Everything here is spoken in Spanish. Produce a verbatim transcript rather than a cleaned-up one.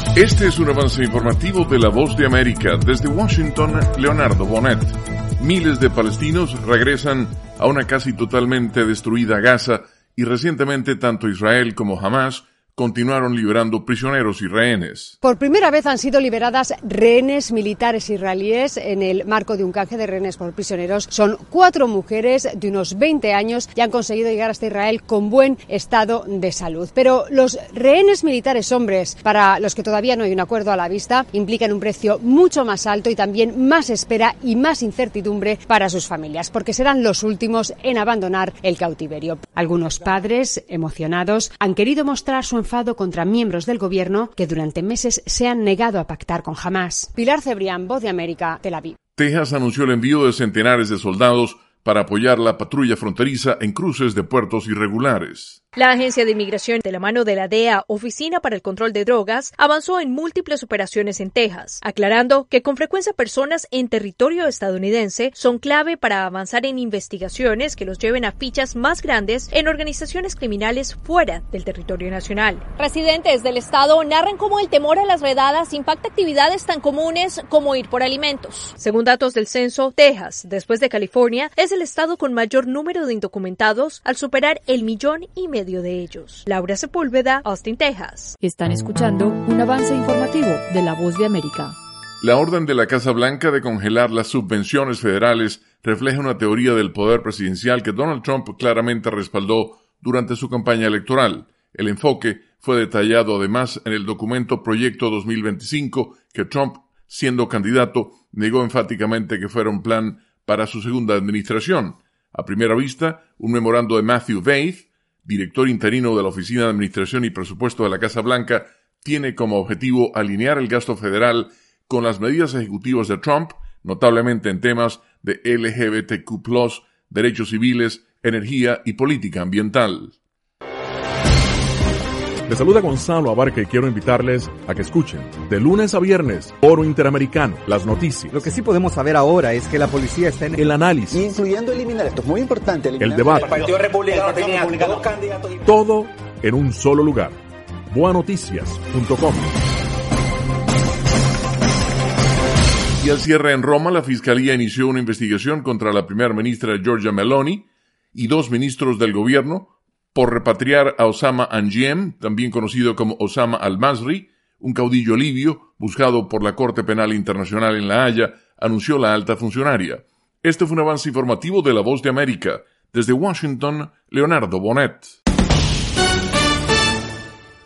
Este es un avance informativo de La Voz de América. Desde Washington, Leonardo Bonet. Miles de palestinos regresan a una casi totalmente destruida Gaza y recientemente tanto Israel como Hamas continuaron liberando prisioneros y rehenes. Por primera vez han sido liberadas rehenes militares israelíes en el marco de un canje de rehenes por prisioneros. Son cuatro mujeres de unos veinte años y han conseguido llegar hasta Israel con buen estado de salud. Pero los rehenes militares hombres, para los que todavía no hay un acuerdo a la vista, implican un precio mucho más alto y también más espera y más incertidumbre para sus familias, porque serán los últimos en abandonar el cautiverio. Algunos padres, emocionados, han querido mostrar su enfado contra miembros del gobierno que durante meses se han negado a pactar con Hamas. Pilar Cebrián, Voz de América, Tel Aviv. Texas anunció el envío de centenares de soldados para apoyar la patrulla fronteriza en cruces de puertos irregulares. La Agencia de Inmigración, de la mano de la D E A, Oficina para el Control de Drogas, avanzó en múltiples operaciones en Texas, aclarando que con frecuencia personas en territorio estadounidense son clave para avanzar en investigaciones que los lleven a fichas más grandes en organizaciones criminales fuera del territorio nacional. Residentes del estado narran cómo el temor a las redadas impacta actividades tan comunes como ir por alimentos. Según datos del censo, Texas, después de California, es el estado con mayor número de indocumentados al superar el millón y medio de ellos. Laura Sepúlveda, Austin, Texas. Están escuchando un avance informativo de La Voz de América. La orden de la Casa Blanca de congelar las subvenciones federales refleja una teoría del poder presidencial que Donald Trump claramente respaldó durante su campaña electoral. El enfoque fue detallado además en el documento Proyecto dos mil veinticinco que Trump, siendo candidato, negó enfáticamente que fuera un plan para su segunda administración. A primera vista, un memorando de Matthew Vaith, director interino de la Oficina de Administración y Presupuesto de la Casa Blanca, tiene como objetivo alinear el gasto federal con las medidas ejecutivas de Trump, notablemente en temas de L G B T Q plus, derechos civiles, energía y política ambiental. Les saluda Gonzalo Abarca y quiero invitarles a que escuchen de lunes a viernes Foro Interamericano, las noticias. Lo que sí podemos saber ahora es que la policía está en el análisis, incluyendo eliminar, esto es muy importante, el debate, el Partido Republicano tenía dos candidatos, todo en un solo lugar. boa noticias punto com. Y al cierre en Roma, la Fiscalía inició una investigación contra la primera ministra Giorgia Meloni y dos ministros del gobierno por repatriar a Osama Anjem, también conocido como Osama al-Masri, un caudillo libio buscado por la Corte Penal Internacional en La Haya, anunció la alta funcionaria. Este fue un avance informativo de La Voz de América. Desde Washington, Leonardo Bonet.